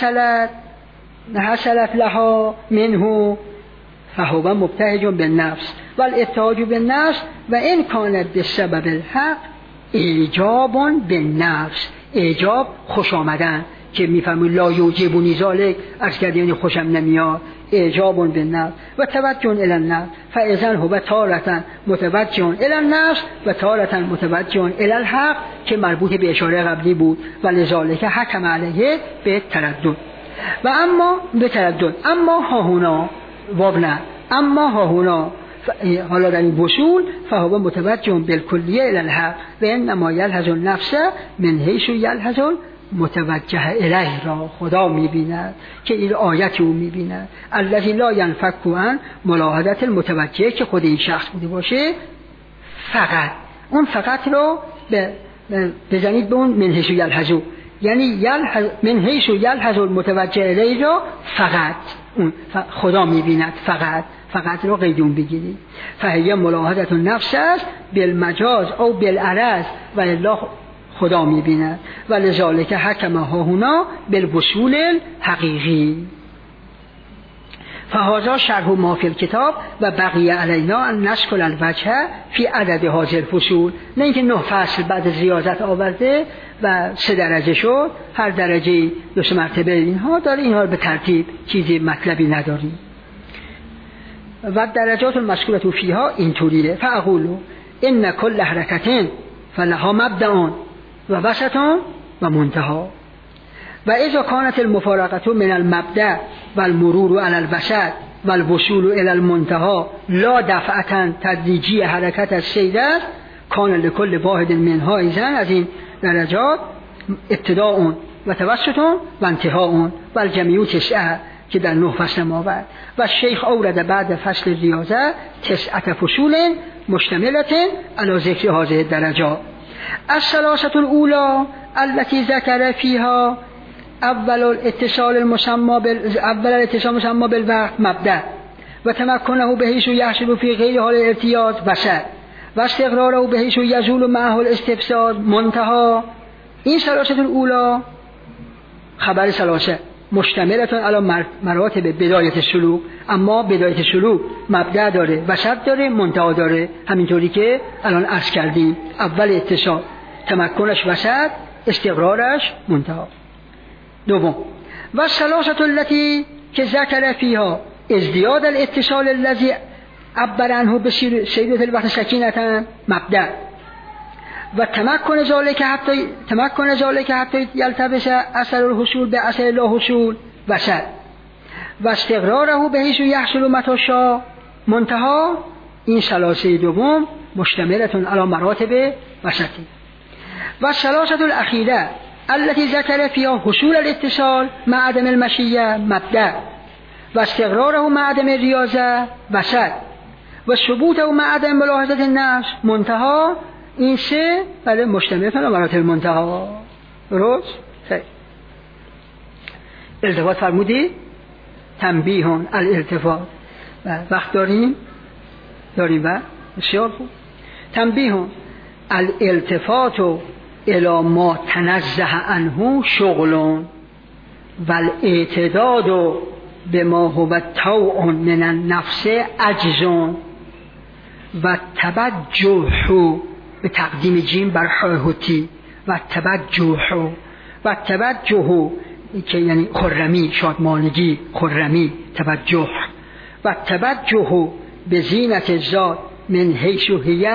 حصلت لها منه فهو مبتهج بالنفس والابتهاج بالنفس وان كانت بسبب الحق ایجاب بالنفس ایجاب خوش آمدن که میفهمون لا یوجبونی ذالک از کردی یعنی خوشم نمیاد ایجاب بالنفس و توجه الی النفس فاذا هو تارة متوجه الی النفس و تارة متوجه الی الحق که مربوط به اشاره قبلی بود و لذالک حکم علیه به تردد و اما به تردد اما ها هنا وابنا اما ها هنا حالا در این وصول فهو متوجه بالکلیه الی الحق و انما یلحظ النفس من حیث یلحظ متوجه الیه را خدا میبیند که این آیت او میبیند الذی لا ينفك عن ملاحظه المتوجه که خود این شخص بوده باشه فقط اون فقط رو بزنید به اون من حیث یلحظ یعنی من حیث یلحظ المتوجه الیه را فقط اون خدا میبیند فقط رو قیدون بگیرید فهیه ملاحظه النفس است بالمجاز او بالعرض و الله خدا میبیند و لذالک حکم ها هنا بالوصول الحقیقی فهذا شرح ما فی الکتاب و بقی علینا ان نشکل الوجه فی عدد هذه الفصول نه اینکه 9 فصل بعد ریاضت آورده و 3 درجه شد هر درجه 2 مرتبه اینها داره اینها رو به ترتیب چیزی مطلبی نداریم و درجات المشکولة فیها اینطوریه فاقول ان کل حرکت فلها مبدأ و وسط و منتها و اذا كانت المفارقه من المبدأ والمرور على الوسط والوصول الى المنتهى لا دفعه تدریجی حرکت از سیر است کان لكل واحد منها اذن از این درجات ابتداء و توسط و انتهاء و الجمیع تسعه که در 9 فصل ما بعد و شیخ اورد بعد فصل ریاضه 9 فصول مشتملة على ذکر هذه الدرجات الثلاثه الاولى التي ذكر فيها اول الاتصال المسمى بالوقت مبدأ و تمکنه بحيث يحصل في غير حال الارتياض وسط و استقراره بحيث يزول معه الاستفساد منتهى این ثلاثه الاولى خبر ثلاثه مشتملتون علی مراتب بدایت سلوک اما بدایت سلوک مبدأ داره وسط داره منتهی داره همینطوری که الان عرض کردیم اول اتصال تمکنش وسط استقرارش منتهی دوم و ثلاثه التي که ذکر فيها ازدیاد الاتصال الذي عبر عنه بسیرة الوقت سکینة مبدأ و تمکن ذلك حتی یلتبس اثر الحصول به اثر لا حصول وسط و استقراره بحيث يحصل متى شاء منتهى این ثلاثه دوم مشتملتون علی مراتب وسطی و ثلاثه الاخیره التي ذكر فيها حصول الاتصال مع عدم المشیه مبدأ و استقراره مع عدم الریاضه وسط و ثبوت و معدم ملاحظت نفس منتها این سه بله مجتمع کنه مراتب منتها. درست؟ خیلی التفات فرمودی؟ تنبیهون الالتفات وقت داریم و بسیار خوب. تنبیهون الالتفات الی ما تنزه عنه شغلون و الاعتداد به ما هو طوع من النفس عجزون و توجه به تقدیم جیم بر حاهوتی و توجه که یعنی خرمی شادمانگی خرمی توجه و توجه به زینت ذات من حیث هی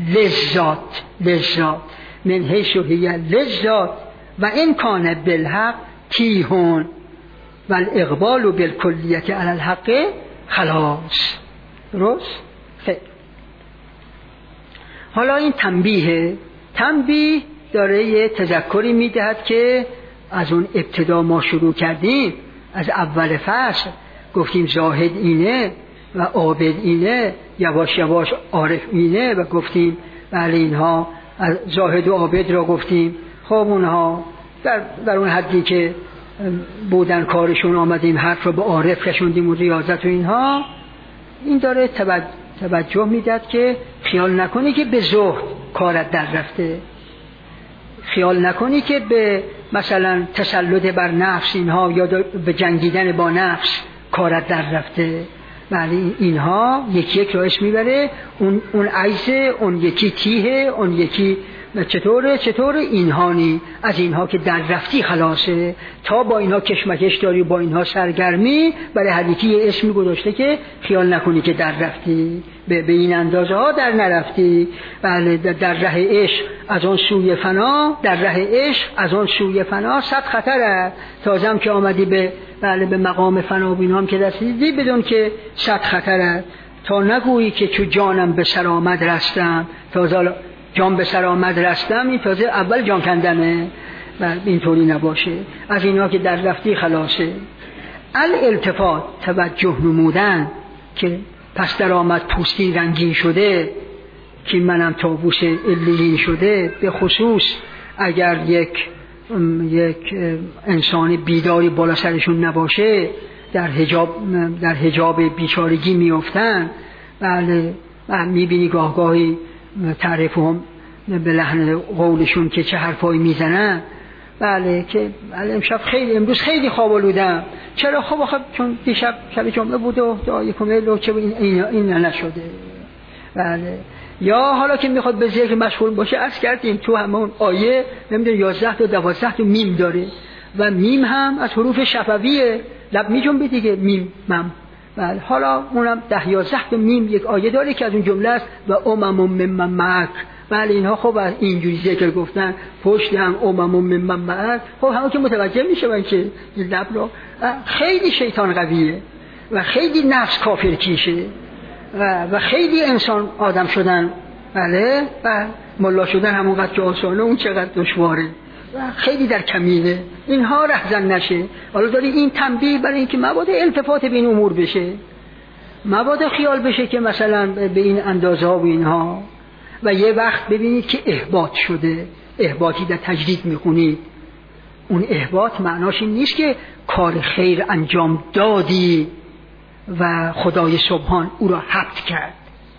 لذات من حیث هی لذات و این کان بالحق تیهون و الاقبال بالکلیت علی الحق خلاص. درست؟ خیلی. حالا این تنبیه داره یه تذکری میدهد که از اون ابتدا ما شروع کردیم، از اول فصل گفتیم زاهد اینه و عابد اینه، یواش یواش عارف اینه و گفتیم بله اینها زاهد و عابد را گفتیم. خب اونها در اون حدی که بودن کارشون آمدیم حرف رو به عارف کشوندیم و ریاضت و اینها. این داره توجه میداد که خیال نکنی که به زهد کارت در رفته، خیال نکنی که به مثلا تسلط بر نفس اینها یا به جنگیدن با نفس کارت در رفته. بله اینها یکی یک راهش میبره، اون عیسه، اون یکی تیه، اون یکی چطور اینها نی از اینها که در رفتی خلاصه. تا با اینها کشمکش داری، با اینها سرگرمی، برای هر یکی یه اسمی گذاشته که خیال نکنی که در رفتی، به این اندازه ها در نرفتی. بله در ره عشق از اون سوی فنا، در ره عشق از اون سوی فنا 100 خطره. تازم که آمدی به مقام فنا و اینها هم که رسیدی بدون که 100 خطره. تا نگویی که چو جانم به سرآمد رستم، تازه جان به سرآمد رستم، این تازه اول جان کندمه. اینطوری نباشه، از اینا که در رفتی خلاصه. الالتفات توجه نمودن که پس در آمد پوستی رنگین شده که منم طاووس علیین شده. به خصوص اگر یک انسان بیداری بالا سرشون نباشه در حجاب بیچارگی میافتن. بله میبینی گاهی تعریفهم به لحن قولشون که چه حرفایی میزنن. بله که امروز خیلی خواب آلودم. چرا؟ خب چون دیشب شب جمعه بود و دعای کمیل و چه این نشده. بله یا حالا که میخواد به ذکر مشغول باشه، عرض کردیم تو همون آیه نمیدونه 11 تا 12 تا میم داره و میم هم از حروف شفویه، لب میجنبه دیگه میم مم. بله حالا اونم 10-11 تا میم یک آیه داره که از اون جمله است و امم ممن معک. بله اینها خب از اینجوری ذکر گفتن پشت هم امم ممن معک. خب همون که متوجه میشه که لب رو خیلی شیطان قویه و خیلی نفس کافر کیشه و خیلی انسان آدم شدن. بله و ملا شدن همونقدر که آسانه، اون چقدر دشواره و خیلی در کمینه. اینها رهزن نشه. حالا داری این تنبیه برای اینکه مبادا التفات به این امور بشه، مبادا خیال بشه که مثلا به این اندازه ها و اینها. و یه وقت ببینید که احباط شده، احباطی در تجدید میخونید، اون احباط معناش این نیست که کار خیر انجام دادی و خدای سبحان او را حبط کرد.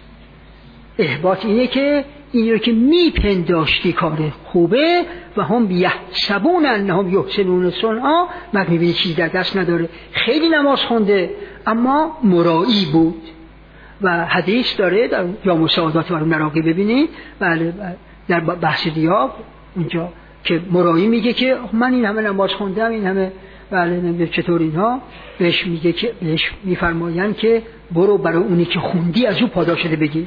احباط اینه که این رو که میپنداشتی کار خوبه و هم یحسبون انهم یحسنون صنعا، بعد میبینی چیز در دست نداره. خیلی نماز خونده اما مرایی بود و حدیث داره در جامع سعادات و مراقی ببینید. بله در بحث دیاب اونجا که مرایی میگه که من این همه نماز خوندم، این همه بله چطور اینها، بهش میگه که بهش میفرمایند که برو برای اونی که خوندی از او پاداش ده بگیر.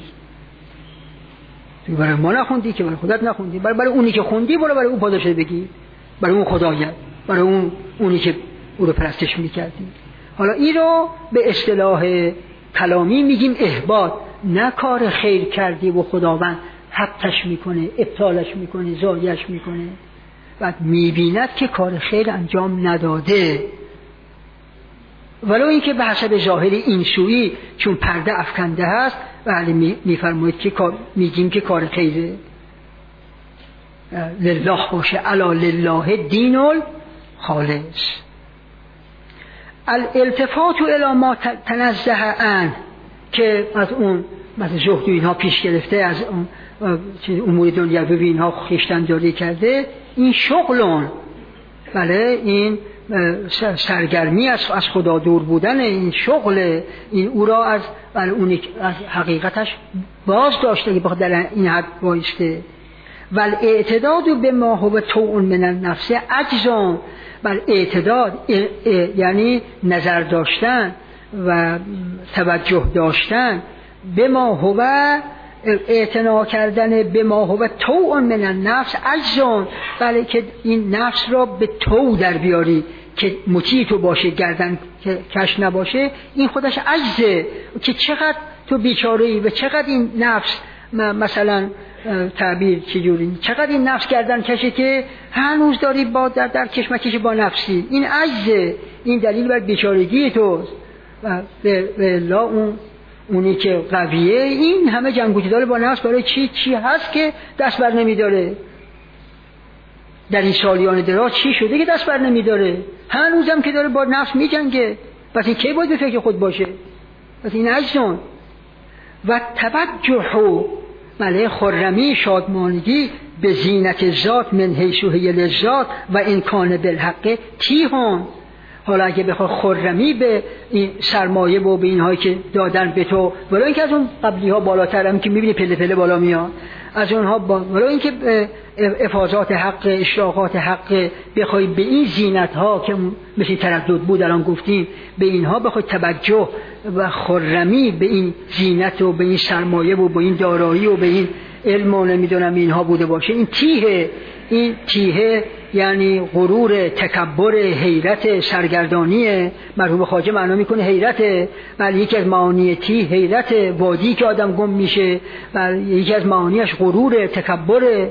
برای ما نخوندی که برای خودت نخوندی، برای اونی که خوندی برو برای اون پاداش ده بگیر، برای اون خدایت، برای اونی که او رو پرستش میکردی. حالا این رو به اصطلاح کلامی میگیم احباط. نه کار خیر کردی و خداوند حبطش میکنه، ابطالش میکنه، زایش میکنه، بعد میبیند که کار خیر انجام نداده، ولو اینکه به حسب ظاهر این سویی چون پرده افکنده هست بله میفرمایید که میگیم که کار خیره لله باشه، الا لله دین الخالص. الالتفات الی ما تنزه عنه که از اون مثل زهد و اینها پیش گرفته، از اون امور دنیوی و اینها خویشتن‌داری کرده، این شغلون، بله این سرگرمی از خدا دور بودن، این شغل، این او را از حقیقتش باز داشته که بخواد در این حد بایسته. والاعتداد به ما هو طوع من النفس عجزان، بل اعتداد یعنی نظر داشتن و توجه داشتن، به ما هو اعتنا کردن به ما هو طوع من النفس عجزان، بله که این نفس را به طوع در بیاری که مطیع تو باشه، گردن کش نباشه، این خودش عجزه که چقدر تو بیچاره‌ای و چقدر این نفس مثلا تعبیر چجوری، چقدر این نفس گردن کشه که هنوز داری با در کشمکش با نفسی، این عجزه، این دلیل بر بیچارگی توست. و به اونی که قویه این همه جنگوتی داره با نفس، برای چی هست که دست بر نمیداره؟ در این سالیان دراز چی شده که دست بر نمیداره؟ هنوزم که داره با نفس میجنگه، پس این کی باید به فکر خود باشه؟ پس این عجزون. و تبجح، بله خرمی، شادمانگی به زینت ذات من حیث هی للذات و ان کان بالحق تیهون. حالا اگه بخواد خرمی به این سرمایه و به اینهایی که دادن به تو، ولی اینکه از اون قبلی ها بالاتر هم که میبینی پله پله بالا میاد، از اونها ولی اینکه افاضات حق، اشراقات حق، بخوای به این زینت ها که مثل تردد بود الان گفتیم، به اینها بخوای توجه و خرمی به این زینت و به این سرمایه و به این دارایی و به این علم و نمیدونم اینها بوده باشه، این تیه یعنی غرور، تکبر، حیرت، سرگردانی. مرحوم خواجه معنا میکنه حیرت، ولی یکی از معانی تیه حیرت، وادی که آدم گم میشه، ولی یکی از معانیش غرور، تکبر.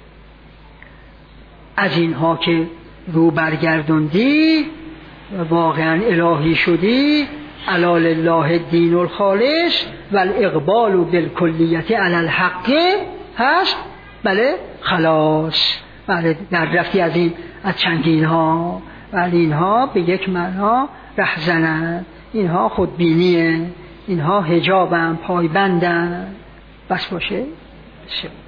از اینها که رو برگردوندی واقعا الهی شدی، الا لله دین الخالص و الاقبال بالکلیت علی الحق هست، بله خلاص، بله در رفتی از چندین ها، ولی اینها به یک معنا رهزنن، اینها خودبینیه، اینها حجابن، پایبندن، بس باشه.